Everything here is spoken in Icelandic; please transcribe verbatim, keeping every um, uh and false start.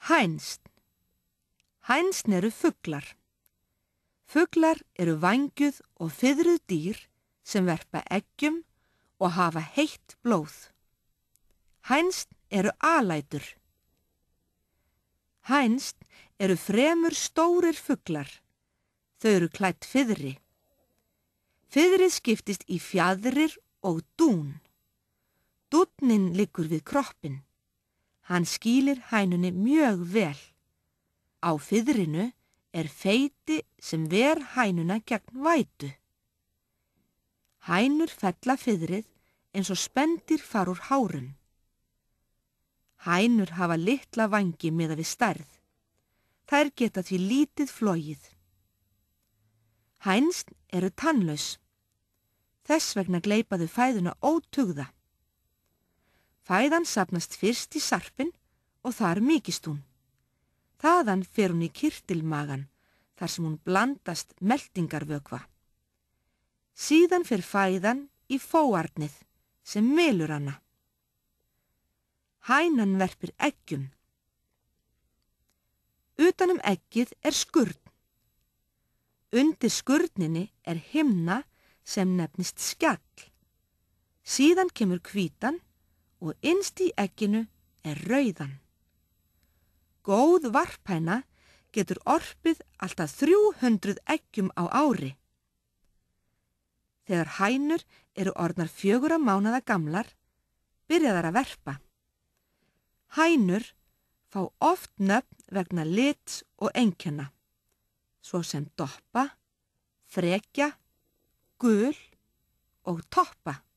Hænsn. Hænsn eru fuglar. Fuglar eru vængjuð og fiðruð dýr sem verpa eggjum og hafa heitt blóð. Hænsn eru alætur. Hænsn eru fremur stórir fuglar. Þau eru klædd fiðri. Fiðrið skiptist í fjaðrir og dún. Dúnninn liggur við kroppinn. Hann skýlir hænunni mjög vel. Á fiðrinu er feiti sem ver hænuna gegn vætu. Hænur fella fiðrið eins og spendýr fara úr hárum. Hænur hafa litla vængi miðað við stærð. Þær geta því lítið flogið. Hænsn eru tannlaus. Þess vegna gleypa þau fæðuna ótugða. Fæðan safnast fyrst í sarpinn og þar mýkist hún. Þaðan fer hún í kirtilmagann þar sem hún blandast meltingarvökva. Síðan fer fæðan í fóarnið sem melur hana. Hænan verpir eggjum. Utan um eggið er skurn. Undir skurninni er himna sem nefnist skjall. Síðan kemur hvítan og innst í egginu er rauðan. Góð varphæna getur orpið alltaf þrjú hundruð eggjum á ári. Þegar hænur eru orðnar fjögurra mánaða gamlar, byrja þær að verpa. Hænur fá oft nöfn vegna lits og einkenna, svo sem doppa, frekja, gul og toppa.